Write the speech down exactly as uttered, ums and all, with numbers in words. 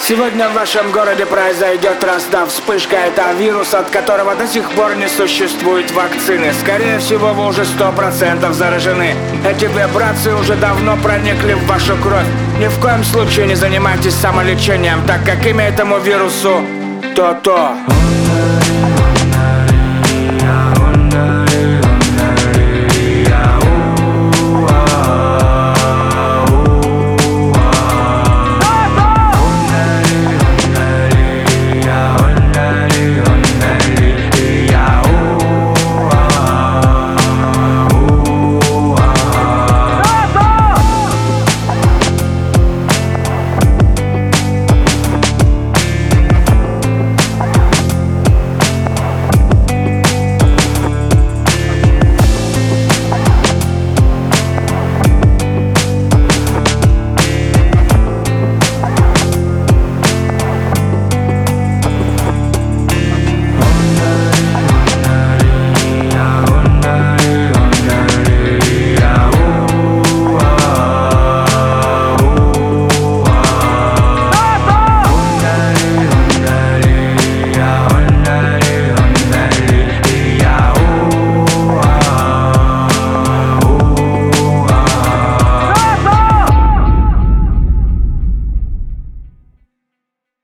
Сегодня в вашем городе произойдет раздав вспышка. Это вирус, от которого до сих пор не существует вакцины. Скорее всего, вы уже сто процентов заражены. Эти вибрации уже давно проникли в вашу кровь. Ни в коем случае не занимайтесь самолечением, так как имя этому вирусу то-то.